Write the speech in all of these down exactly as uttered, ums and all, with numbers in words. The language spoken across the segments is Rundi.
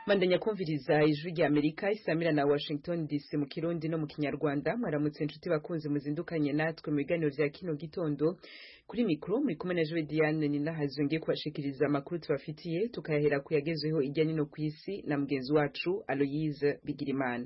Mandanya kumviriza ijwi rya Amerika isamira na Washington D C mu Kirundi no mu Kinyarwanda. Mwaramutse inshuti bakunze muzindukanye natwe mu biganiro vya kino gitondo. Kuri mikro muri kumwe na Joe Diane ni nahazo ngiye kubashikiriza amakuru tubafitiye, tukayahera kuyagezeho ijya nino kwisi na mugenzi wacu Aloise Bigirimana.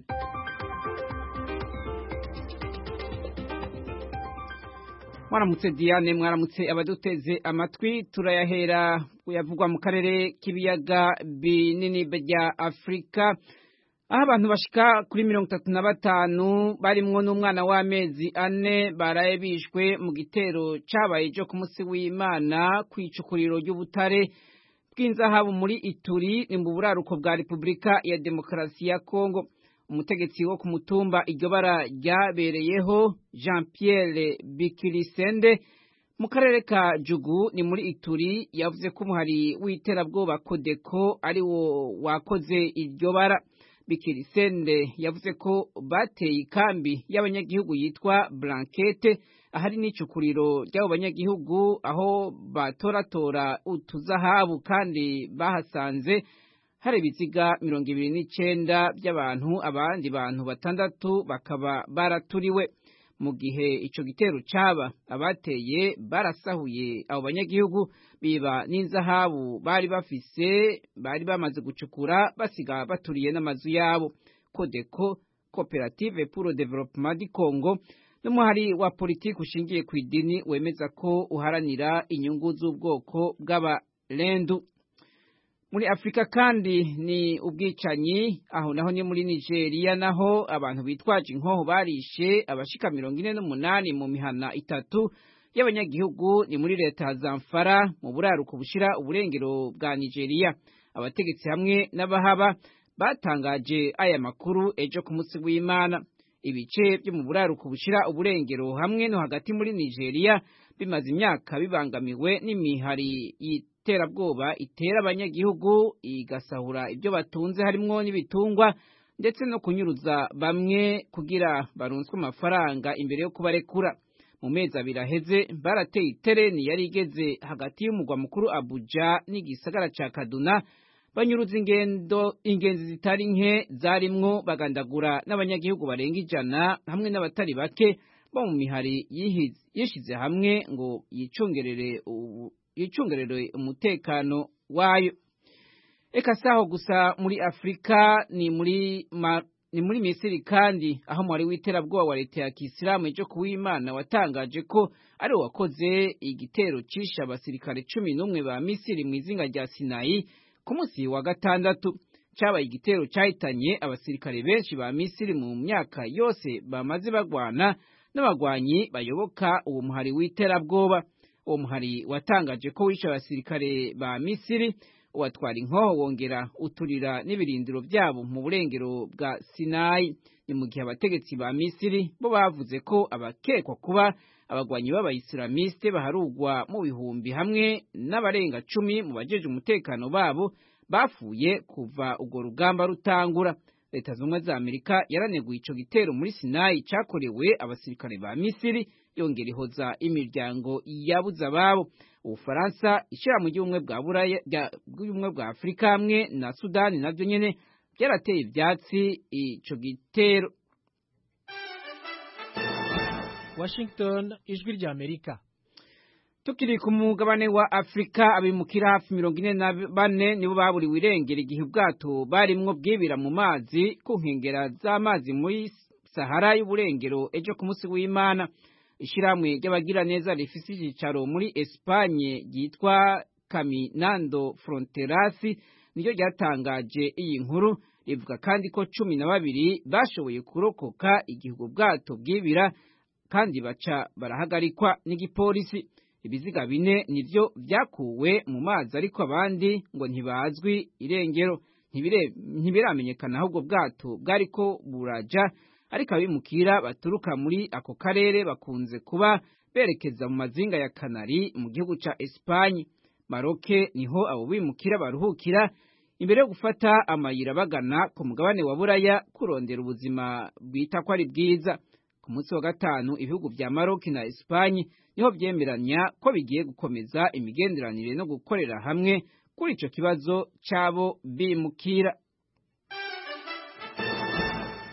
Mwaramutse Diane, mwaramutse abaduteze amatwi. Turayahera kuyavugwa mu karere k'ibiyaga binini bya Afrika, aho abantu bashika kuri mirongo itatu na batanu barimwo n'umwana w'amezi ane baraye bishwe mu gitero cabaye jo ku munsi w'Imana kwicukuriro ry'ubutare bw'inzahabu muri Ituri ni mu buraruko bwa Republika ya Demokarasi ya Kongo. Umutegetsi wo ku mutumba iryo bara ryabereyeho Jean Pierre Bikirisende mu karere ka Jugu ni muri Ituri yavuze ko umuhari w'iterabwoba Kodeko ari wo wakoze iryo bara. Bikirisende yavuze ko bateye ikambi y'abanyagihugu yitwa Blanquette ahari n'icukuriro ry'abo banyagihugu aho batoratora utuzahabu kandi bahasanze hari ibiziga mirongo ibiri n'icenda by'abantu, abandi bantu batandatu bakaba baraturiwe. Mu gihe ico gitero caba abateye barasahuye abo banyagihugu biba n'inzahabu bari bafise bari bamaze gucukura basiga baturiye n'amazu yabo. Kodeko, Coopérative pour le Développement du Congo, n'umuhari wa politiki ushingiye ku idini wemeza ko uharanira inyungu z'ubwoko bw'abalendu. Muri Afrika kandi ni ubwicanyi, aho naho ni muri Nigeria, naho abantu bitwaje inkoho barishe abashika mirongo ine n'umunani mu mihana itatu y'abanyagihugu ni muri leta ya Zamfara mu buraruko bushira uburengero bwa Nigeria. Abategetsi hamwe n'abahaba batangaje aya makuru ejo ku munsi w'Imana. Ibice byo mu buraruko bushira uburengero hamwe no hagati muri Nigeria bimaze imyaka bibangamiwe n'imihari iterabwoba itera abanyagihugu igasahura ibyo batunze harimwo n'ibitungwa ndetse no kunyuruza bamwe kugira baronswe amafaranga imbere yo kubarekura. Mu mezi abiri aheze barateye itereni yari igeze hagati y'umugwa mukuru Abuja n'igisagara ca Kaduna, banyuruza ingendo ingenzi zitari nke zarimwo bagandagura n'abanyagihugu barenga ijana hamwe n'abatari bake bo mu mihari yishize hamwe ngo yicungerere yicungerere umutekano wayo. Eka saho gusa muri Afrika ni muri ma, ni muri Misiri kandi aho mwari w'iterabwoba wa leta ya Kisilamu ejo kuw'Imana watangaje ko ari wakoze igitero cisha abasirikare cumi n'umwe ba Misiri mu izinga rya Sinai ku munsi wa gatandatu. Cabaye igitero cyahitanye abasirikare benshi ba Misiri mu myaka yose bamaze bagwana n'abagwanyi bayoboka uwo muhari w'iterabwoba. Uwo muhari watangaje ko wishe abasirikare ba Misiri, watwara inkoho wongera uturira n'ibirindiro byabo mu burengero bwa Sinai. Ni mu gihe abategetsi ba Misiri bo bavuze ko abakekwa kuba abagwanyi b'abayislamiste baharugwa mu bihumbi hamwe n'abarenga cumi mu bajeje umutekano babo bafuye kuva urwo rugamba rutangura. Leta z'Ubumwe za Amerika yaraneguye ico gitero muri Sinai cakorewe abasirikare ba Misiri, yongera ihoza imiryango yabuze ababo. Ubufaransa, ishirahamwe ry'ubumwe bwa Buraya bw'ubumwe bwa Afrika hamwe na Sudani navyo nyene byarateye ivyatsi ico gitero. Washington, ijwi rya Amerika. Tukiri ku mugabane wa Afrika, abimukira hafi mirongo ine na bane nibo baburiwe irengero igihe ubwato barimwo bwibira mu mazi ku nkengera z'amazi muri Sahara y'uburengero ejo ku munsi w'Imana. Ishirahamwe ry'abagira neza rifise icicaro muri Espagne ryitwa Caminando Fronteras niryo ryatangaje iyi nkuru, rivuga kandi ko cumi na babiri bashoboye kurokoka igihe ubwato bwibira kandi baca barahagarikwa n'igipolisi. Ibiziga bine nivyo vyakuwe mu mazi ariko abandi ngo ntibazwi irengero. Ntibiramenyekana ahubwo bwato bwariko buraja, ariko abimukira baturuka muri ako karere bakunze kuba berekeza mu mazinga ya Kanari mu gihugu ca Espagne. Maroke niho abo bimukira baruhukira imbere yo gufata amayira bagana ku mugabane wa Buraya kurondera ubuzima bita ko ari bwiza. Ku munsi wa gatanu ibihugu vya Maroc na Espagne niho vyemeranya ko bigiye gukomeza imigenderanire no gukorera hamwe kuri ico kibazo cabo bimukira.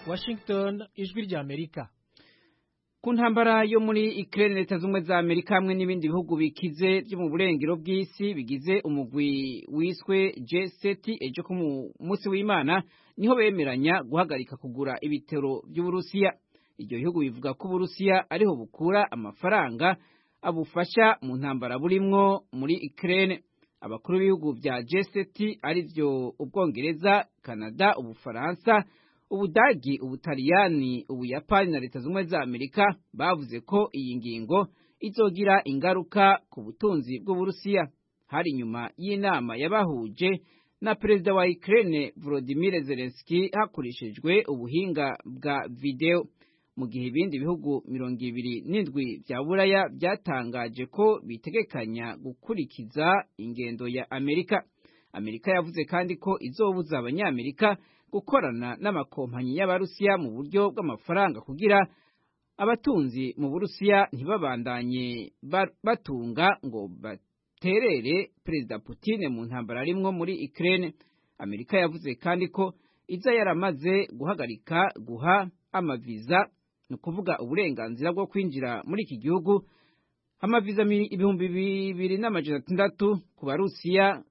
Washington, ijwi ry'Amerika. Ku ntambara yo muri Ukraine, Leta z'Ubumwe za Amerika hamwe n'ibindi bihugu bikize byo mu burengero bw'isi bigize umugwi wiswe G seven ejo ku munsi w'Imana niho bemeranya guhagarika kugura ibitero by'Uburusiya. Iryo bihugu bivuga ko Uburusiya ariho bukura amafaranga abufasha mu ntambara burimwo muri Ukraine. Abakuru b'ibihugu bya G seven ari byo Ubwongereza, Canada, Ubufaransa, Ubudagi, Ubutaliyani, Ubuyapani na Leta z'Ubumwe za Amerika bavuze ko iyi ngingo izogira ingaruka ku butunzi bw'Uburusiya. Hari nyuma y'inama yabahuje na Perezida wa Ukraine Volodymyr Zelensky hakoreshejwe ubuhinga bwa video, mu gihe ibindi bihugu mirongo ibiri n'indwi bya Buraya byatangaje ko bitegekanya gukurikiza ingendo ya Amerika. Amerika yavuze kandi ko izobuza abanyamerika gukorana n'amakompanyi y'Abarusiya mu buryo bw'amafaranga kugira abatunzi mu Burusiya ntibabandanye batunga ngo baterere Perezida Putin mu ntambara arimwo muri Ukraine. Amerika yavuze kandi ko iza yaramaze guhagarika guha amaviza, no kuvuga uburenganzira bwo kwinjira muri iki gihugu, amaviza ibihumbi bibiri n'amajana atandatu ku Barusiya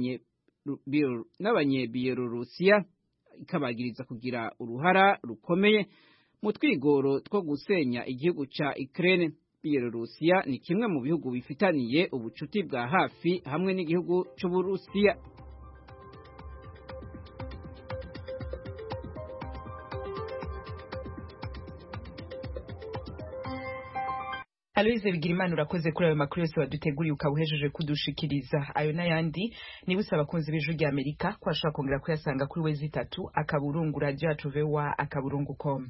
n'abanye-Bielorusiya, ikabagiriza kugira uruhara rukomeye mu twigoro two gusenya igihugu ca Ukraine. Bielorusiya ni kimwe mu bihugu bifitaniye ubucuti bwa hafi hamwe n'igihugu c'Uburusiya. Aloise Bigirimana, urakoze kuri ayo makuru yose waduteguriye ukawuhejeje kudushikiriza. Ayo n'ayandi nibusaba abakunzi b'ijwi ry'Amerika ko ashobora kongera kuyasanga kuri wezi itatu akaburungu radio yacu V O A akaburungu com.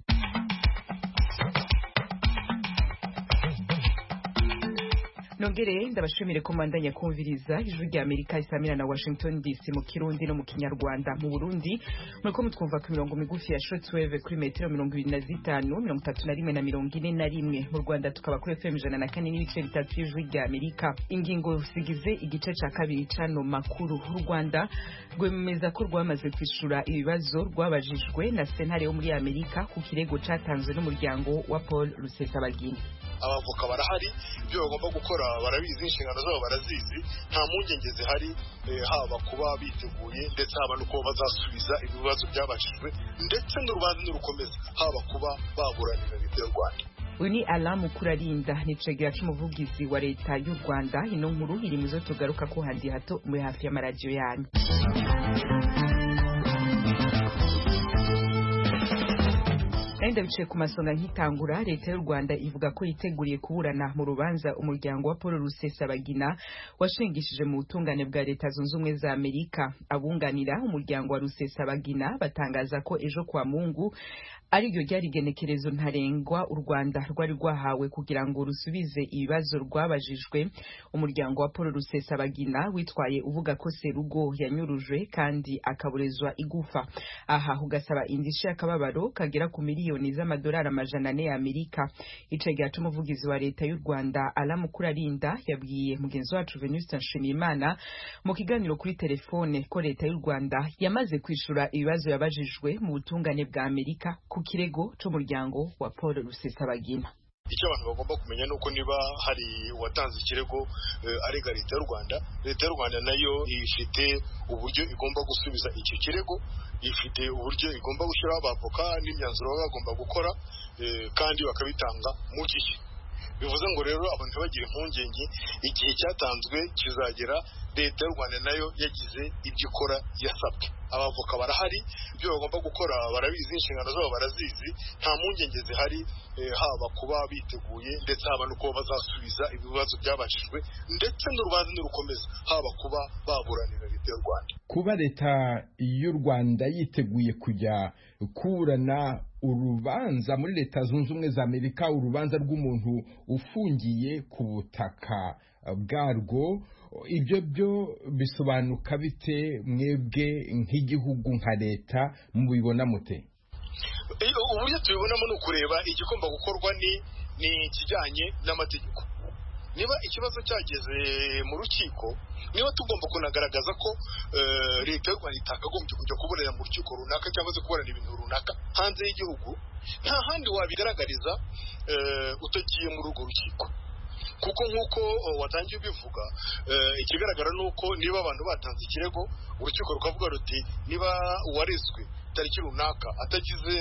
Nongere ndabashimire ko mandanya kumviriza ijwi ry'Amerika isamira na Washington D C mu Kirundi no mu Kinyarwanda. Mu Burundi muriko mutwumva ku mirongo migufi ya shortwave kuri metero mirongo ibiri na zitanu, mirongo itatu na rimwe na mirongo ine na rimwe. Mu Rwanda tukaba kuri F M ijana na kane n'ibice bitatu y'ijwi ry'Amerika. Ingingo zigize igice ca kabiri cano makuru. U Rwanda rwemeza ko rwamaze kwishura ibibazo rwabajijwe na sentare yo muri Amerika ku kirego catanzwe n'umuryango wa Paul Rusesabagina. Abavoka barahari, ibyo bagomba gukora barabizi, inshingano zabo barazizi, nta mpungenge zihari, haba kuba biteguye ndetse haba nuko bazasubiza ibibazo byabashijwe ndetse n'urubanza n'urukomeza, haba kuba baburanira leta y'u Rwanda. Uyu ni Alain Mukurarinda, ni cegera c'umuvugizi wa leta y'u Rwanda. Ino nkuru iri muzo tugaruka ko handi hato muri hafi y'amaradiyo yanyu. Enda bice ku masonga nkitangura, leta y'u Rwanda ivuga ko yiteguriye kuburana mu rubanza umuryango wa Paul Rusesabagina washingishije mu butungane bwa Leta Zunze Ubumwe za Amerika. Abunganira umuryango wa Rusesabagina batangaza ko ejo kwa Mungu ari ryo ryari genekerezo ntarengwa u Rwanda rwari rwahawe kugira ngo rusubize ibibazo rwabajijwe. Umuryango wa Paul Rusesabagina witwaye uvuga ko Serugo yanyurujwe kandi akaburezwa igufa. Aha ugasaba indishyi y'akababaro kagera ku miliyoni z'amadolari amajana ane ya Amerika. Icegera c'umuvugizi wa leta y'u Rwanda Alain Mukurarinda yabwiye mugenzi wacu Venuste Nshimiyimana mu kiganiro kuri telefone ko leta y'u Rwanda yamaze kwishura ibibazo yabajijwe mu butungane bwa Amerika ku kirego c'umuryango wa Paul Rusesabagina. Icyo abantu bagomba kumenya nuko niba hari uwatanze ikirego uh, arega leta y'u Rwanda, leta y'u Rwanda nayo ifite uburyo igomba gusubiza icyo kirego, ifite uburyo igomba gushyiraho abavoka n'imyanzuro baba bagomba gukora, uh, kandi bakabitanga mu gihe. Bivuze ngo rero abantu bagira impungenge, igihe cyatanzwe kizagera, leta y'u Rwanda nayo yagize ibyo ikora yasabwe. Abavoka barahari, ibyo bagomba gukora barabizi, inshingano zabo barazizi, nta mpungenge zihari, eh, haba kuba biteguye ndetse haba nuko bazasubiza ibibazo byabashijwe ndetse n'urubanza n'urukomeza, haba kuba baburanira leta y'u Rwanda. Kuba leta y'u Rwanda yiteguye kujya kurana urubanza muri Leta Zunze Ubumwe za Amerika, urubanza rw'umuntu ufungiye ku butaka bwarwo, ibyo byo bisobanuka bite mwebwe nk'igihugu nka leta mubibona mute? Uburyo tubibonamo ni ukureba igomba gukorwa ni ni kijyanye n'amategeko. niba ikibazo cyageze mu rukiko niba tugomba kunagaragaza ko leta y'u Rwanda itakagombye kujya kuburana mu rukiko runaka cyangwa se kuburana ibintu runaka hanze y'igihugu, nta handi wabigaragariza utagiye muri urwo rukiko. Kuko nk'uko watangiye ubivuga, ikigaragara ni uko niba abantu batanze ikirego urukiko rukavuga ruti niba uwarezwe tariki runaka atagize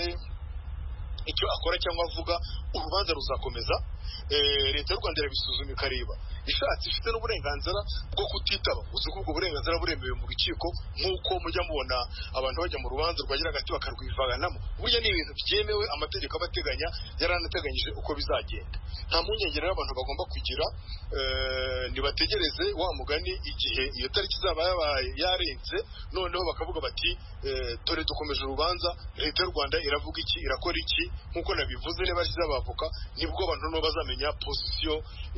icyo akora cyangwa avuga, urubanza ruzakomeza. Leta y'u Rwanda irabisuzuma ikareba ishatse ifite n'uburenganzira bwo kutitaba. Uzi ko ubwo burenganzira buremewe mu rukiko, nk'uko mujya mubona abantu bajya mu rubanza rwagira hagati bakarwivanamo. Burya ni ibintu byemewe, amategeko abateganya yaranateganyije uko bizagenda. Nta mpungenge rero abantu bagomba kugira, ntibategereze wa mugani igihe iyo tariki izaba yabaye yarenze, noneho bakavuga bati dore dukomeje urubanza, leta y'u Rwanda iravuga iki, irakora iki. Nk'uko nabivuze, niba bashyize abavoka nibwo abantu no bazamenya position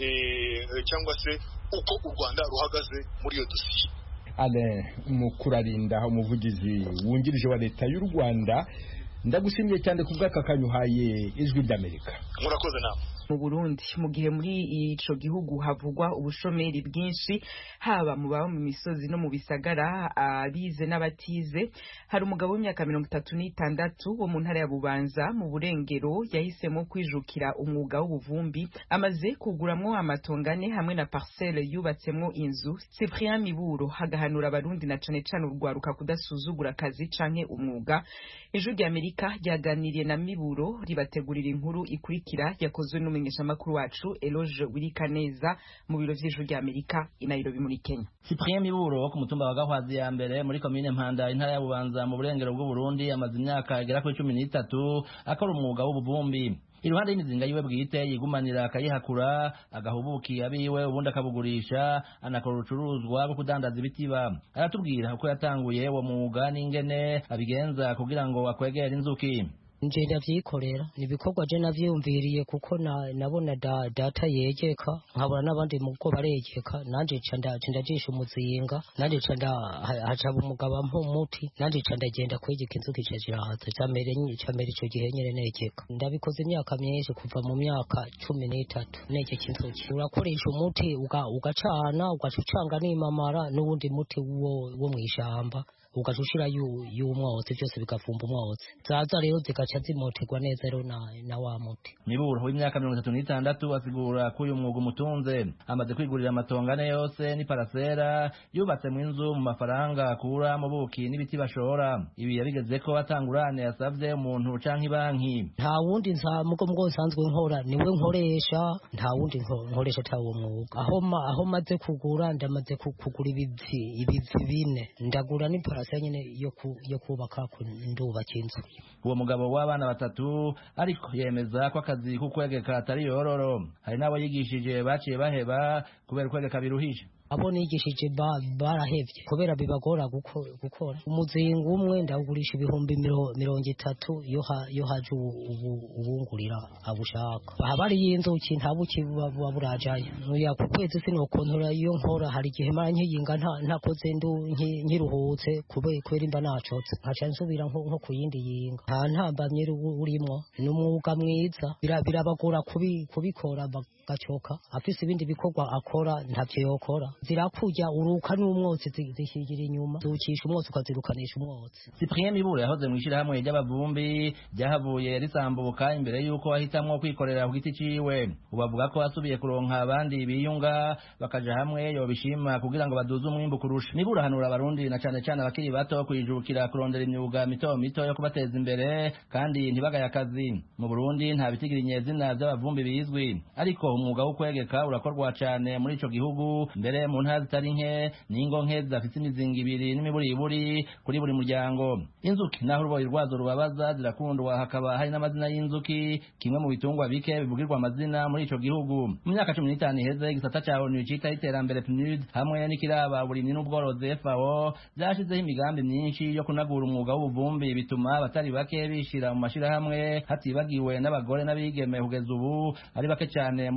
cyangwa se uko u Rwanda ruhagaze muri iyo dosiye. Alain Mukurarinda, umuvugizi wungirije wa leta y'u Rwanda, ndagushimiye cyane ku bw'aka kanyuhaye Ijwi ry'Amerika. Murakoze nawe. Mu Burundi, mu gihe muri ico gihugu havugwa ubushomeri bwinshi, haba mu baba mu misozi no mu bisagara, abize n'abatize, hari umugabo w'imyaka mirongo itatu n'itandatu wo mu ntara ya Bubanza mu Burengero yahisemo kwijukira umwuga w'ubuvumbi, amaze kuguramwo amatongane hamwe na parcelle yubatsemwo inzu. Cyprien Miburo hagahanura abarundi na cane cane urwaruka kudasuzugura akazi canke umwuga. Ijwi ry'Amerika ryaganiriye na Miburo ribategurira inkuru ikurikira yakozwe n'umumenyeshamakuru wacu Eloge Wirikaneza mu biro vy'Ijwi ry'Amerika i Nairobi muri Kenya. Cyprien Miburo wo ku mutumba wa Gahwazi ya mbere muri komine Mpanda intara ya Bubanza mu burengero bw'u Burundi amaze imyaka igera kuri cumi n'itatu akora umwuga w'ubuvumbi. Iruhande y'imizinga yiwe bwite yigumanira akayihakura agahubuki abiwe ubundi akabugurisha, anakora urucuruzwa rwo kudandaza ibitiba. Aratubwira uko yatanguye uwo mwuga n'ingene abigenza kugira ngo akwegere inzuki. nje ndavyikorera nibikorwa je navyumviriye kuko na nabona da, data yegeka nkabona n'abandi muko baregeka nanje ca ndaje ndajisha umuzinga nanje ca nda hacaba umugaba mpumuti nanje ca ndagenda kwegeka inzuki ca jirahaza camere nyi camere ico gihe nyene negeka ndabikoze imyaka myinshi kuva mu myaka cumi n'itatu negeka inzuki urakoresha umuti uga ugacana ugacucanga n'imamara n'ubundi muti wo wo mwishamba ugacushira y'umwotsi byose bigavumba umwotsi zaza rero zigaca zimoterwa neza rero na na wa muti. Miburo w'imyaka mirongo itatu n'itandatu asigura ko uyu mwuga umutunze amaze kwigurira amatongane yose ni parasera yubatse mu inzu mu mafaranga akura mu buki n'ibiti bashora. Ibi yabigeze ko atangurane yasavye umuntu canke banki. Nta wundi nza mugo mugo nsanzwe nkora niwe nkoresha nta wundi nkoresha tawo mwuga aho ma aho maze kugura ndamaze kugura ibivi ibivi bine ndagura ni nyine yo ku yo kubaka ndubaka inzu. Uwo mugabo w'abana batatu ariko yemeza ko akazi kukwegeka atari yororo. Hari nabo yigishije baciye baheba kubera kwegeka biruhije. Abo nigishije barahevye kubera bibagora gukora. Umuzinga umwe ndawugurisha ibihumbi mirongo itatu yo yo haje ubungurira abushaka. Bahabari y'inzuki ntabuki baburajaye. Nuya ku kwezi sinokontora iyo nkora hari gihe mara nkiyinga nta ntakoze ndu nkiruhutse kubera kwera imba nacotse. Nkaca nsubira nko nko kuyindi yinga. Nta ntambamye urimo n'umwuga mwiza birabagora kubikora gacoka afise ibindi bikorwa akora ntavyo yokora zirakurya uruka n'umwotsi zishigira inyuma zukisha umwotsi ukazirukanisha umwotsi. Cyprien Miburo yahoze mu ishirahamwe ry'abavumbi ryahavuye risambuka imbere yuko ahitamwo kwikorera ku giti ciwe. Ubavuga ko asubiye kuronka abandi biyunga bakaja hamwe yobishima kugira ngo baduze umwimbu kurusha. Miburo hanura abarundi na cane cane abakiri bato kwijukira kurondera imyuga mito mito yo kubateza imbere kandi ntibagaye akazi. Mu Burundi nta bitigira inyezina by'abavumbi bizwi ariko umwuga wo kwegeka urakorwa cyane muri ico gihugu mbere mu ntara zitari nke n'ingo nke zafite imizinga ibiri n'imiburiburi kuri buri muryango. Inzuki naho uruboyi rwazo rubabaza zirakundwa hakaba hari n'amazina y'inzuki kimwe mu bitungwa bike bivugirwa amazina muri ico gihugu. Mu myaka cumi n'itanu iheze igisata ca O N U cita iterambere P N U D hamwe n'ikiraba burimyi n'ubworozi F A O byashizeho imigambi myinshi yo kunagura umwuga w'ubuvumbi bituma abatari bake bishira mu mashirahamwe hatibagiwe n'abagore n'abigeme kugeza ubu ari bake cyane muri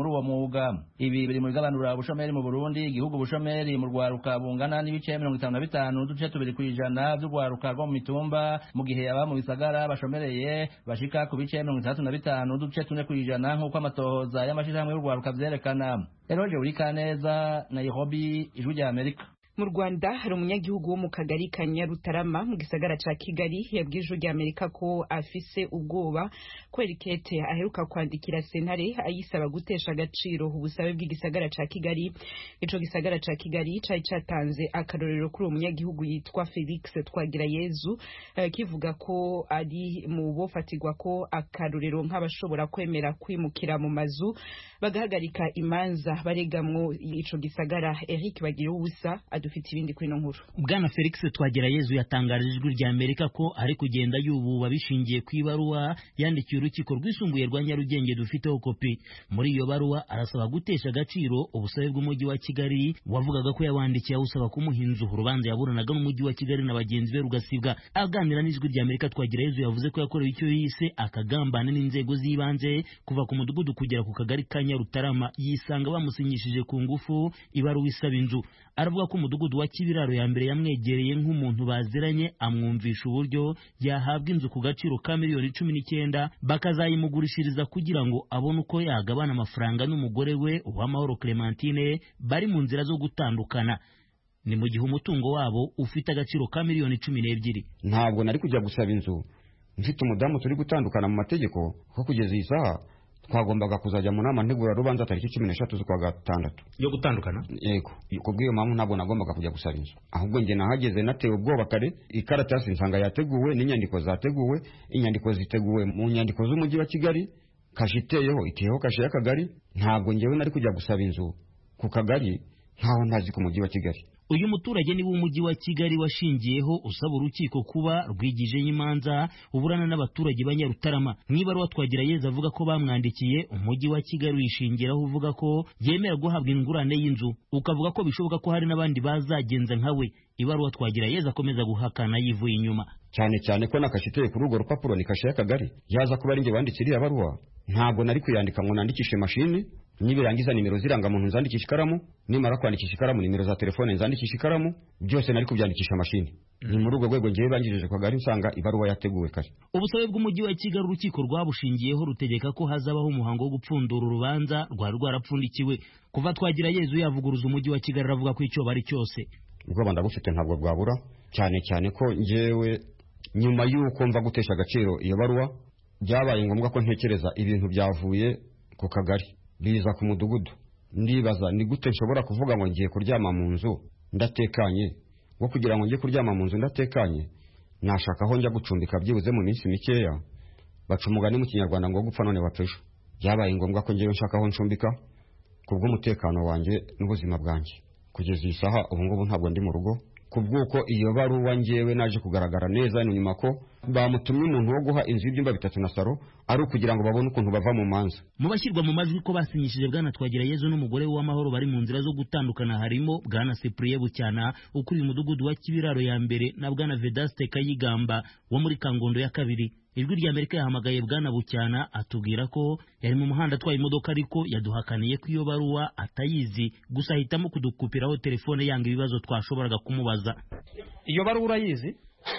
muri uwo mwuga. Ibi biri mu bigabanura ubushomeri mu Burundi. Igihugu ubushomeri mu rwaruka bungana n'ibice mirongo itanu na bitanu n'uduce tubiri kw'ijana by'urwaruka rwo mu mitumba, mu gihe aba mu bisagara bashomereye bashika ku bice mirongo itandatu na bitanu n'uduce tune kw'ijana nk'uko amatohoza y'amashirahamwe y'urwaruka vyerekana. Eroje Urikaneza, Nairobi, Ijwi rya Amerika. Mu Rwanda hari umunyagihugu wo mu kagari ka Nyarutarama mu gisagara ca Kigali yabwiye Ijwi rya Amerika ko afise ubwoba kwera ikete aheruka kwandikira sentare ayisaba gutesha agaciro ubusabe bw'igisagara ca Kigali. Ico gisagara ca Kigali cari catanze akarorero kuri uwo munyagihugu yitwa Felix Twagirayezu, uh, kivuga ko ari mu bofatirwa ko akarorero nk'abashobora kwemera kwimukira mu mazu bagahagarika imanza baregamwo ico gisagara. Eric Bagiruwubusa dufite ibindi kuri no nkuru. Bwana Felix Twagirayezu yatangarije Ijwi rya Amerika ko ari kugenda yububa bishingiye ku ibaruwa yandikiye urukiko rwisumbuye rwa Nyarugenge dufiteho kopi. Muri iyo baruwa arasaba gutesha agaciro ubusabe bw'umujyi wa Kigali wavugaga ko yawandikiye awusaba kumuhinza urubanza yaburanaga n'umujyi wa Kigali na bagenzi be rugasibwa. Aganira n'Ijwi rya Amerika, Twagirayezu yavuze ko yakorewe icyo yise akagambane n'inzego z'ibanze kuva ku mudugudu kugera ku kagari ka Nyarutarama, yisanga bamusinyishije ku ngufu ibaruwa isaba inzu. Aravuga ko umudugudu wa Kibiraro ya mbere yamwegereye nk'umuntu baziranye, amwumvisha uburyo yahabwa inzu ku gaciro ka miliyoni cumi n'icyenda bakazayimugurishiriza kugira ngo abone uko yagabana amafaranga n'umugore we Uwamahoro Clementine bari mu nzira zo gutandukana. Ni mu gihe umutungo wabo ufite agaciro ka miliyoni cumi n'ebyiri. Ntabwo nari kujya gusaba inzu mfite umudamu turi gutandukana mu mategeko, ko kugeza iyi saha twagombaga kuzajya mu nama ntegura rubanza tariki cumi n'eshatu z'ukwa gatandatu yo gutandukana. Yego, kubw'iyo mpamvu ntabwo nagombaga kujya gusaba inzu, ahubwo njye nahageze natewe ubwoba kare. Ikaratasi nsanga yateguwe n'inyandiko zateguwe, inyandiko ziteguwe mu nyandiko z'umujyi wa Kigali, kashe iteyeho iteyeho kashe y'akagari. Ntabwo njyewe nari kujya gusaba inzu ku kagari nkaho ntazi ku mujyi wa Kigali. Uyu muturage ni w'umujyi wa Kigali washingiyeho usaba urukiko kuba rwigije imanza uburana n'abaturage ba Nyarutarama. Mwibaruwa Twagirayezu avuga ko bamwandikiye, umujyi wa Kigali wishingiraho uvuga ko yemera guhabwa ingurane y'inzu, ukavuga ko bishoboka ko hari n'abandi bazagenza nkawe. Ibaruwa Twagirayezu akomeza guhakana yivuye inyuma, cyane cyane ko nakashiteye kuri urwo rupapuro ni kashe y'akagari. Yaza kuba ari nge bandikira iya baruwa, ntabwo nari kuyandika ngo nandikishe mashini. Nibirangiza nimero ziranga muntu nzandikisha ikaramu, nimara kwandikisha ikaramu nimero za telefone nzandikisha ikaramu, byose nari kubyandikisha mashini. Mm. Ni muri urwo rwego ngiye bangirije kwa gari nsanga ibaruwa yateguwe kare. Ubusabe bw'umujyi wa Kigali urukiko rwabushingiyeho rutegeka ko hazabaho umuhango wo gupfundura urubanza rwari rwarapfundikiwe. Kuva Twagirayezu yavuguruza umujyi wa Kigali aravuga ko icyo bari cyose ubwo ndagufite ntabwo bwabura, cyane cyane ko ngewe nyuma y'uko mva gutesha agaciro iyo baruwa byabaye ngombwa ko ntekereza ibintu byavuye ku kagari biza ku mudugudu. Ndibaza ni gute nshobora kuvuga ngo ngiye kuryama mu nzu ndatekanye, wo kugira ngo ngiye kuryama mu nzu ndatekanye nashaka aho njya gucumbika byibuze mu minsi mikeya. Baca umugani mu Kinyarwanda ngo gupfa none bapfejo. Byabaye ngombwa ko ngiye nshaka aho ncumbika kubw'umutekano wanjye n'ubuzima bwanjye. Kugeza iyi saha ubu ngubu ntabwo ndi mu rugo, kubwuko iyo baruwa ngewe naje kugaragara neza nyuma ko bamutumye umuntu wo guha inzu y'ibyumba bitatu na saro ari ukugira ngo babone ukuntu bava mu manza. Mu bashyirwa mu majwi ko basinyishije Bwana Twagirayezu n'umugore w'Amahoro bari mu nzira zo gutandukana harimo Bwana Cyprien Bucyana ukuriye umudugudu wa Kibiraro ya mbere na Bwana Vedaste Kayigamba wo muri Kangondo ya kabiri. Ijwi rya Amerika yahamagaye Bwana Bucyana atubwira ko yari mu muhanda atwaye imodoka ariko yaduhakaniye ko iyo baruwa atayizi, gusa ahitamo kudukupiraho telefone yanga ibibazo twashoboraga kumubaza. Iyo baruwa urayizi?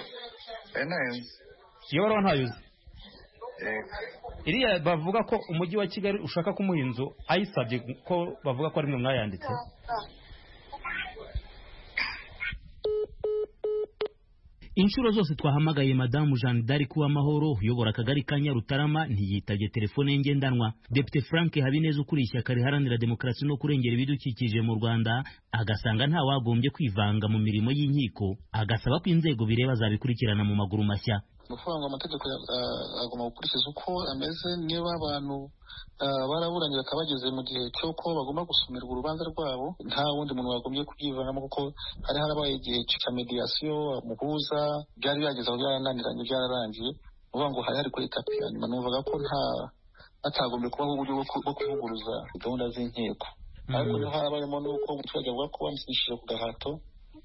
Enayizi. Iyo baruwa ntayuzi? Iriya bavuga ko umujyi wa Kigali ushaka kumuha inzu ayisabye ko bavuga ko ari mwe mwayanditse. Inshuro zose twahamagaye Madamu Jeanne d'Arc Uwamahoro uyobora akagari ka Nyarutarama ntiyitabye telefone ye ngendanwa. Depite Frank Habineza ukuriye ishyaka riharanira demokarasi no kurengera ibidukikije mu Rwanda agasanga nta wagombye kwivanga mu mirimo y'inkiko, agasaba ko inzego bireba zabikurikirana mu maguru mashya. Gufunga amategeko agomba gukurikiza uko ameze. Niba abantu baraburanye bakabageze mu gihe cy'uko bagomba gusomerwa urubanza rwabo, nta wundi muntu wagombye kubyivanamo kuko hari harabaye igihe cya mediation muhuza byari byageze aho byarananiranye byararangiye, uvuga ngo hari hari kuri tapi ya nyuma. Numvaga ko nta atagombye kubaho uburyo bwo kuvuguruza gahunda z'inkiko, ariko niho harabayemo n'uko umuturage avuga ko bamusinyishije ku gahato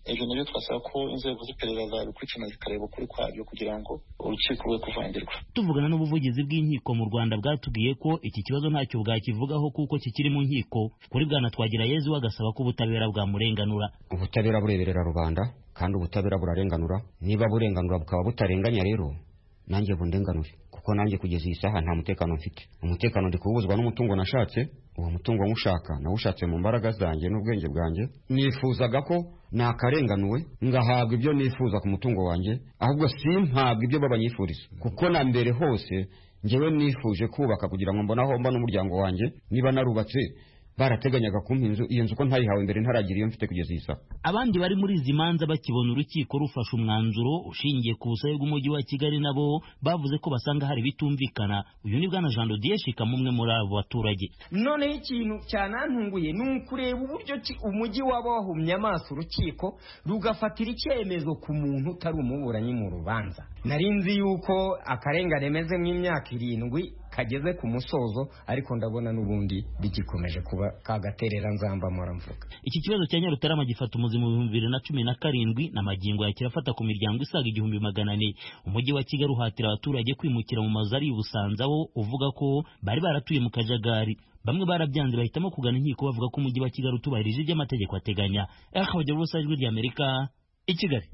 ibyo nabyo twasaba ko inzego z'iperereza zabikurikirana zikareba ukuri kwabyo kugira ngo urukiko rwe kuvangirwa. Tuvugana n'ubuvugizi bw'inkiko mu Rwanda bwatubwiye ko iki kibazo ntacyo bwakivugaho kuko kikiri mu nkiko. Kuri Bwana Twagirayezu agasaba ko ubutabera bwamurenganura. Ubutabera bureberera rubanda kandi ubutabera burarenganura. Niba burenganura bukaba butarenganya rero nanjye bundenganure kuko nanjye kugeza iyi saha nta mutekano mfite. Umutekano ndi kuwuzwa n'umutungo nashatse, uwo mutungo mushaka nawushatse mu mbaraga zanjye n'ubwenge bwanjye. Nifuzaga ko nakarenganuwe ngahabwa ibyo nifuza ku mutungo wanjye, ahubwo simpabwa ibyo babanyifuriza kuko na mbere hose njyewe nifuje kubaka kugira ngo mbona aho mba n'umuryango wanjye. Niba narubatse barateganyaga kumpa inzu, iyo nzu ko ntayihawe mbere ntaragira iyo mfite kugeza isa. Abandi bari muri izi manza bakibona urukiko rufasha umwanzuro ushingiye ku busabe bw'umujyi wa Kigali nabo bavuze ko basanga hari bitumvikana. Uyu ni Bwana Jean Dodier Shika mumwe muri abo baturage. None ikintu cyanantunguye n'ukureba uburyo umujyi waba wahumye amaso urukiko rugafatira icyemezo ku muntu utari umuburanyi mu rubanza. Narinzi yuko akarengane meze mu imyaka irindwi kageze ku musozo, ariko ndabona n'ubundi bigikomeje kuba kagaterera nzamba muramvuga. Iki kibazo cya Nyarutarama gifata umuzi mu bihumbi bibiri na cumi na karindwi na magingo ya kirafata ku miryango isaga igihumbi magana ane. Umujyi wa Kigali uhatira abaturage kwimukira mu mazu ari Busanza wo uvuga ko bari baratuye mu kajagari. Bamwe barabyanze bahitamo kugana inkiko bavuga ko umujyi wa Kigali utubahirije ibyo amategeko ateganya. Akabagira ubusa ijwi rya Amerika i Kigali.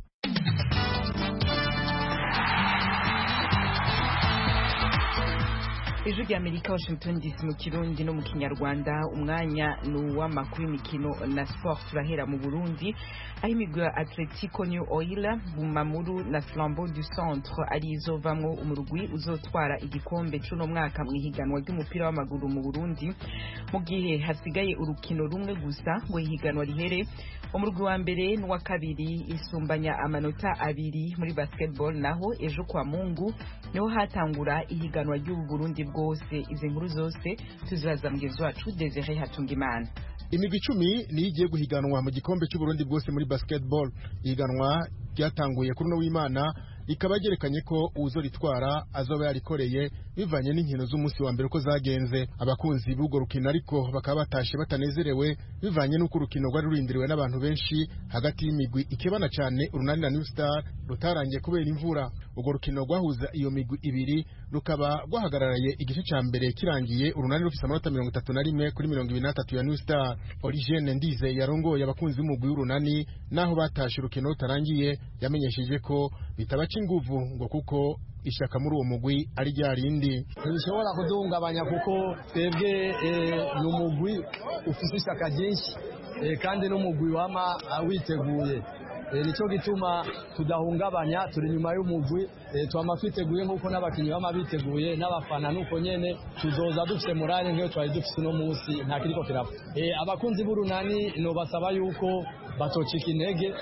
Ijwi rya Amerika Washington D C mu Kirundi no mu Kinyarwanda. Umwanya n'uw'amakuru y'imikino na sport. Turahera mu Burundi aho imigwi ya Atletico New Oil, Bumamuru na Flambeau du Centre ari izovamwo umurugwi uzotwara igikombe c'uno mwaka mu ihiganwa ry'umupira w'amaguru mu Burundi, mu gihe hasigaye urukino rumwe gusa ngo ihiganwa rihere. Umurugwi wa mbere n'uwa kabiri isumbanya amanota abiri muri basketball, naho ejo kwa Mungu niho hatangura ihiganwa ry'u Burundi bwose. Izi nkuru zose tuzaza mugezi wacu Desire Hatungimana. Imigwi icumi niyo igiye guhiganwa mu gikombe cy'u Burundi bwose muri basketball. Ihiganwa ryatanguye kuri no w'Imana ikaba yerekanye ko uzoritwara azoba yarikoreye bivanye n'inkino z'umunsi wa mbere ko zagenze. Abakunzi b'ubwo rukino ariko bakaba batashe batanezerewe bivanye n'uko urukino rwari rurindiriwe n'abantu benshi hagati y'imigwi ikebana cyane Urunani na New Star rutarangiye kubera imvura. Ubwo rukino rwahuza iyo migwi ibiri rukaba rwahagararaye igice cya mbere kirangiye Urunani rufise amanota mirongo itatu na rimwe kuri mirongo ibiri n'atatu ya New Star. Origene Ndize yarongoye abakunzi b'umugwi w'Urunani naho batashe urukino rutarangiye yamenyesheje ko bitabaca inguvu ngo kuko ishaka muri uwo mugwi ari ryarindi. Ntibishobora kuduhungabanya kuko twebwe ni umugwi ufite ishaka ryinshi kandi n'umugwi wama witeguye. Nico gituma tudahungabanya, turi nyuma y'umugwi twama twiteguye nk'uko n'abakinyi bama biteguye n'abafana nuko nyene tuzoza dufite morale nk'iyo twari dufite no munsi nta kiriko kirapfa. Abakunzi b'Urunani no basaba yuko batocika intege,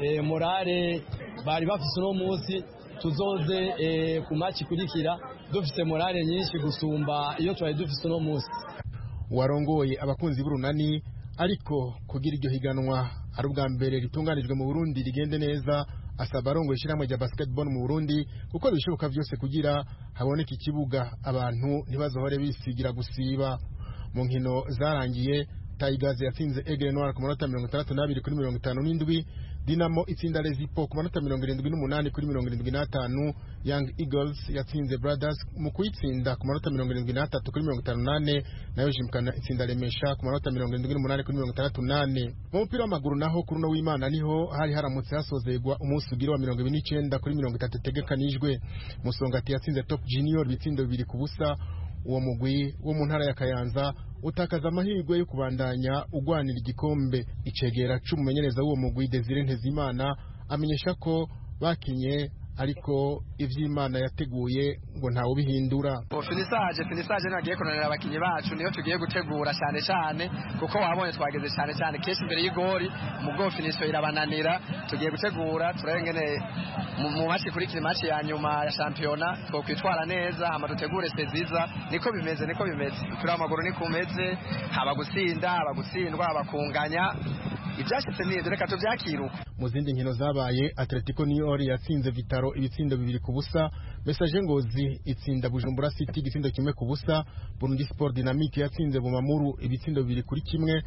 morale bari bafite no munsi tuzoze ku match kurikira dufite morale nyinshi gusumba iyo twari dufite no munsi. Warongoye abakunzi b'Urunani ariko kugira iryo higanwa ari ubwa mbere ritunganijwe mu Burundi rigende neza, asaba arongoye ishyirahamwe rya basketball mu Burundi kuko bishoboka byose kugira haboneka ikibuga abantu ntibazohore bisigira gusiba. Mu nkino zarangiye Tigers yatsinze Aigle Noir ku manota mirongo itandatu n'abiri kuri mirongo itanu n'indwi, Dinamo itsinda Rezipo ku manota mirongo irindwi n'umunani kuri mirongo irindwi n'atanu, Young Eagles yatsinze Brothers mu kuyitsinda ku manota mirongo irindwi n'atatu kuri mirongo itanu n'ane, nayo Jimkana itsinda Remesha ku manota mirongo irindwi n'umunani kuri mirongo itandatu n'ane. Mu mupira w'amaguru naho kuri no w'Imana niho hari haramutse hasozegwa umunsi ugira wa mirongo ibiri n'icenda kuri mirongo itatu tegekanijwe. Musongati yatsinze Top Junior bitsindo bibiri ku busa. Uwo mugwi wo mu ntara ya Kayanza utakaza amahirwe yo kubandanya ugwanira igikombe. Icegera c'umumenyereza w'uwo mugwi Desire Ntezimana amenyesha ko bakinye ariko ivy'Imana yateguye ngo ntawe bihindura. Finisaje finisaje nagiye kunanira abakinyi bacu niyo tugiye gutegura cyane cyane kuko wabonye twageze cyane cyane keshi imbere y'igori mu bwo finisho irabananira. Tugiye gutegura turengene mu match kuri kiri match ya nyuma ya championa twokwitwara neza ama dutegure seziza. Niko bimeze niko bimeze turi amaguru ni kumeze, haba gusinda haba gutsindwa haba kunganya ibyashitse niye reka tuvyakiruka. Mu zindi nkino zabaye Atletico New Orleans yatsinze Vitaro ibitsindo bibiri ku busa, Message Ngozi itsinda Bujumbura City igitsindo kimwe ku busa, Burundi Sport Dynamique yatsinze Bumamuru ibitsindo bibiri kuri kimwe,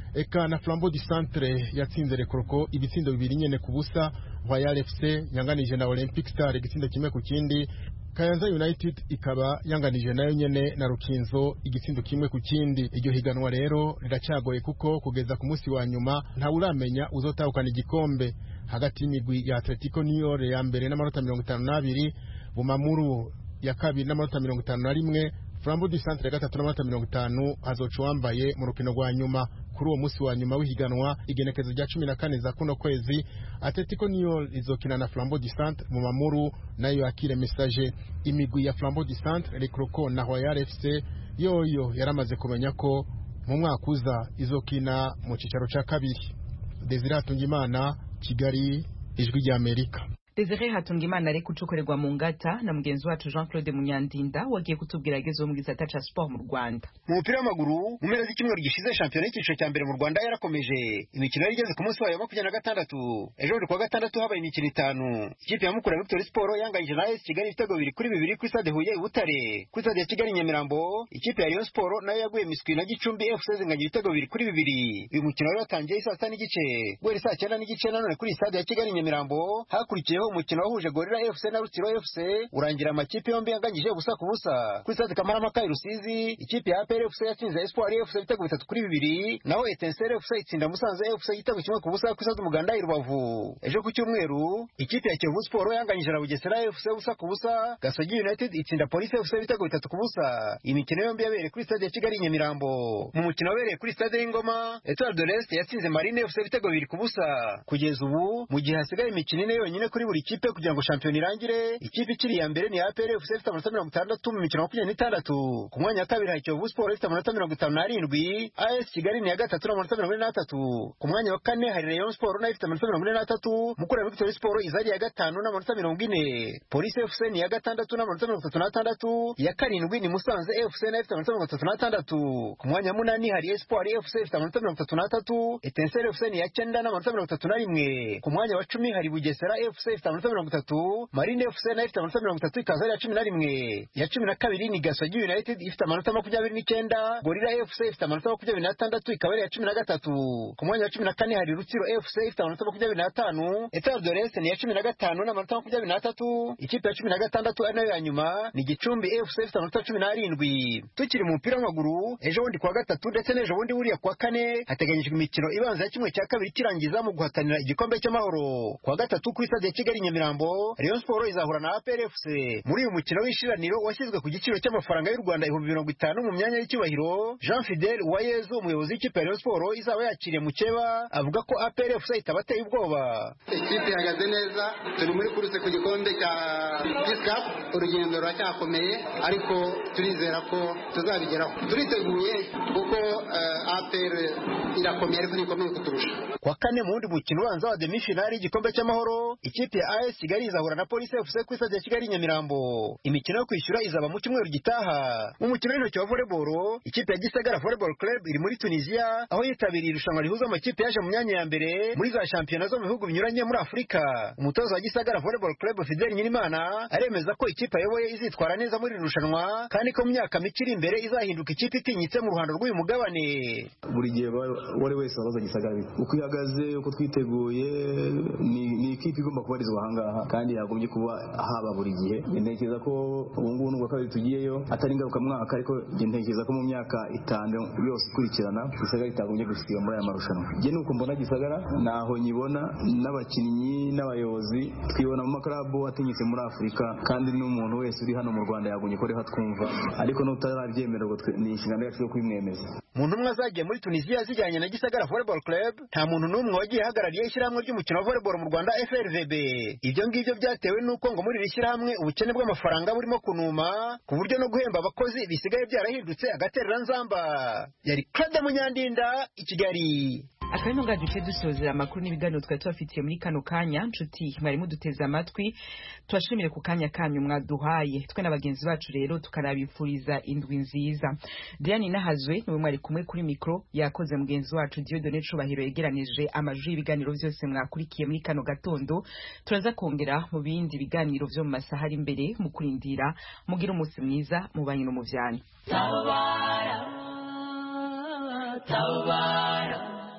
eka na Flambeau du Centre yatsinze Rekroko ibitsindo bibiri nyene ku busa. Royal F C yanganije na Olympic Star igitsindo kimwe ku kindi. Kayanza United ikaba yanganije nayo nyene na Rukinzo igitsindo kimwe ku kindi. Iryo higanwa rero riracagoye kuko kugeza ku munsi wa nyuma nta uramenya uzotahukana igikombe hagati y'imigwi ya Atletico Niort ya mbere n'amanota mirongo itanu n'abiri, Bumamuru ya kabiri n'amanota mirongo itanu na rimwe, Flambeau du Centre ya gatatu n'amanota mirongo itanu azoca wambaye mu rukino rwa nyuma. Kuri uwo munsi wa nyuma w'ihiganwa igenekezo rya cumi na kane za kuno kwezi Atletico Niort izokina na Flambeau du Centre, Bumamuru nayo akire Message. Imigwi ya Flambeau du Centre, Rekroko na Royal F C yoyo yaramaze kumenya ko mu mwaka uza izokina mu cicaro ca kabiri. Desire Hatungimana, Kigali, Ijwi rya Amerika. Desire Hatungimana ari kucukorerwa mu ngata na mugenzi wacu Jean Claude Munyandinda wagiye kutubwira agezo mu gisata ca sport mu Rwanda. Mu mupira w'amaguru mu mpera z'icyumweru gishize shampiyona y'ikiciro cya mbere mu Rwanda yarakomeje. Imikino yari igeze ku munsi wayo makumyabiri na gatandatu. Ejo ku wa gatandatu habaye imikino itanu. Ikipe ya Mukura Victory Sport yanganyije na A S Kigali ibitego bibiri kuri bibiri kuri stade Huye i Butare. Kuri stade ya Kigali Nyamirambo ikipe ya Rayon Sport nayo yaguye miswi na Gicumbi F C zinganya ibitego bibiri kuri bibiri. Uyu mukino wari watangiye saa sita n'igice. Guhera saa cyenda n'igice nanone kuri stade ya Kigali Nyamirambo hakurikiyeho umukino wahuje Gorilla F C na Rutsiro F C urangira amakipe yombi yanganyije ubusa ku busa. Kuri stade Kamarampaka i Rusizi ikipe ya A P R F C yatsinze Espoir F C ibitego bitatu kuri bibiri, naho Etincelle F C itsinda Musanze F C igitego kimwe ku busa kuri stade Umuganda i Rubavu. Ejo ku cyumweru ikipe ya Kiyovu Sport yanganyije na Bugesera F C ubusa ku busa. Gasogi United itsinda Police F C ibitego bitatu ku busa. Imikino yombi yabereye kuri stade ya Kigali Nyamirambo. Mu mukino wabereye kuri stade y'Ingoma Etoile de l'Est yatsinze Marine F C ibitego bibiri ku busa. Kugeza ubu mu gihe hasigaye imikino ine yonyine kuri buri kipe kugira ngo shampiyona irangire, ikipe ikiri ya mbere ni A P R F C ifite amanota mirongo itandatu mu mikino makumyabiri n'itandatu. Ku mwanya wa kabiri hari Kiyovu Sport ifite amanota mirongo itanu n'arindwi. A S Kigali ni ya gatatu n'amanota mirongo ine n'atatu. Ku mwanya wa kane hari Rayon Sport nayo ifite amanota mirongo ine n'atatu. Mukura Victory Sport izari ya gatanu n'amanota mirongo ine. Police F C ni ya gatandatu n'amanota mirongo itatu n'atandatu. Ya karindwi ni Musanze F C nayo ifite amanota mirongo itatu n'atandatu. Ku mwanya wa munani hari Espoir F C ifite amanota mirongo itatu n'atatu. Etincelle F C ni ya cyenda n'amanota mirongo itatu na rimwe. Ku mwanya wa cumi hari Bugesera F C ifite amanota mirongo itatu. Marine F C nayo ifite amanota mirongo itatu ikaza ari ya cumi na rimwe. Ya cumi na kabiri ni Gasogi United ifite amanota makumyabiri n'icyenda. Gorilla F C ifite amanota makumyabiri n'atandatu ikaba ari ya cumi na gatatu. Ku mwanya wa cumi na kane hari Rutsiro F C ifite amanota makumyabiri n'atanu. Etoile de l'Est ni ya cumi na gatanu n'amanota makumyabiri n'atatu. Ikipe ya cumi na gatandatu ari nayo ya nyuma ni Gicumbi F C ifite amanota cumi n'arindwi. Tukiri mu mupira w'amaguru ejo bundi kuwa gatatu ndetse n'ejo bundi buriya kuwa kane hateganyijwe imikino ibanza ya kimwe cya kabiri kirangiza mu guhatanira igikombe cy'amahoro. Kuwa gatatu kuri stade ya Kigali Nyamirambo Rayon Sport izahura na A P R F C. Muri uyu mukino w'ishiraniro washyizwe ku giciro cy'amafaranga y'u Rwanda ibihumbi mirongo itanu mu myanya y'icyubahiro, Jean Fidel Uwayezu umuyobozi w'ikipe ya Rayon Sport izaba yakiriye mukeba avuga ko A P R F C itabateye ubwoba. Ikipe ihagaze neza, turi muri kuruse ku gikombe cya Peace Cup, urugendo ruracyakomeye ariko turizera ko tuzabigeraho. Turiteguye kuko uh, A P R irakomeye ariko nikomeye kuturusha. Kwa kane mu wundi mukino ubanza wa demi finale y'igikombe cy'amahoro ikipe ya A S Kigali izahura na Police F C ku stade ya Kigali Nyamirambo. Imikino yo kwishyura izaba mu cyumweru gitaha. Mu mukino w'intoki wa volleyball ikipe ya Gisagara Volleyball Club iri muri Tunisia aho yitabiriye irushanwa rihuza amakipe yaje mu myanya ya mbere muri za shampiyona zo mu bihugu binyuranye muri Afurika. Umutoza wa Gisagara Volleyball Club Fidel Nyirimana aremeza ko ikipe ayoboye izitwara neza muri iri rushanwa kandi ko mu myaka mike iri imbere izahinduka ikipe itinyitse mu ruhando rw'uyu mugabane. Buri gihe wari wese abaza Gisagara uko ihagaze uko twiteguye ni, ni ikipe igomba kubarizwa ahangaha kandi yagombye kuba haba buri gihe. Ntekereza ko ubu ngubu n'ubwa kabiri tugiyeyo atari ingaruka mwaka ariko ntekereza ko mu myaka itanu yose ikurikirana Gisagara itagombye gusiga muri aya marushanwa. Njye nuko mbona Gisagara naho nyibona n'abakinnyi n'abayobozi twibona mu makarabu atinyitse muri Afurika kandi n'umuntu wese uri hano mu Rwanda yagombye ko reha twumva ariko n'utarabyemera ngo ni inshingano yacu yo kwimwemeza. Mu ntumwa zagiye muri Tunisia zijyanye na Gisagara Volleyball Club nta muntu n'umwe wagiye hagarariye ishyirahamwe ry'umukino wa volleyball mu Rwanda F R V B. Ibyo ngibyo byatewe nuko ngo muri iri shyirahamwe ubukene bw'amafaranga burimo kunuma ku buryo no guhemba abakozi bisigaye byarahindutse agaterera nzamba. Yari Claude Munyandinda i Kigali. Akabino nga duce dusozera amakuru n'ibiganiro twari tubafitiye muri kano kanya. Nshuti mwari muduteze amatwi, tubashimire ku kanya kanyu mwaduhaye twe n'abagenzi bacu rero tukanabifuriza indwi nziza. Diane Nahazwe niwe mwari kumwe kuri mikro, yakoze mugenzi wacu Dieudonne Cubahiro yegeranije amajwi y'ibiganiro byose mwakurikiye muri kano gatondo. Turaza kongera mu bindi biganiro byo mu masaha ari imbere mu kurindira mugira umunsi mwiza mubanye no mu vyanya. Tabara Tabara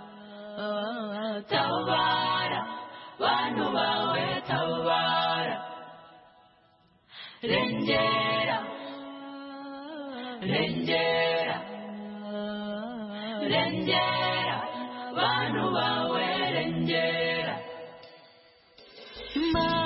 tabara bantu bawe tabara rengera rengera rengera bantu bawe rengera